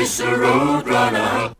Mr. Roadrunner.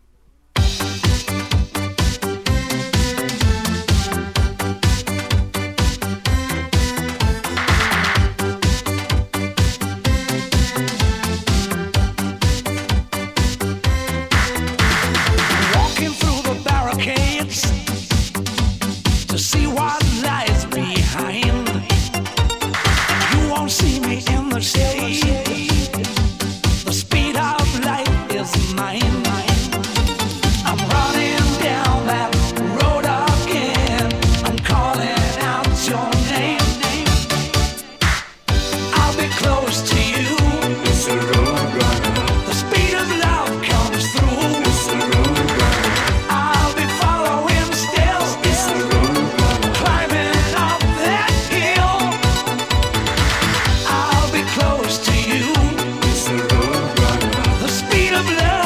Walking through the barricades to see what lies behind. You won't see me in the shade. The speed of light is mine. I'm running down that road again. I'm calling out your name. I'll be close to you, Mr. Roadrunner. the speed of love comes through. Mr. Roadrunner. I'll be following still, Mr. Roadrunner. climbing up that hill. I'll be close to you, Mr. Roadrunner. the speed of love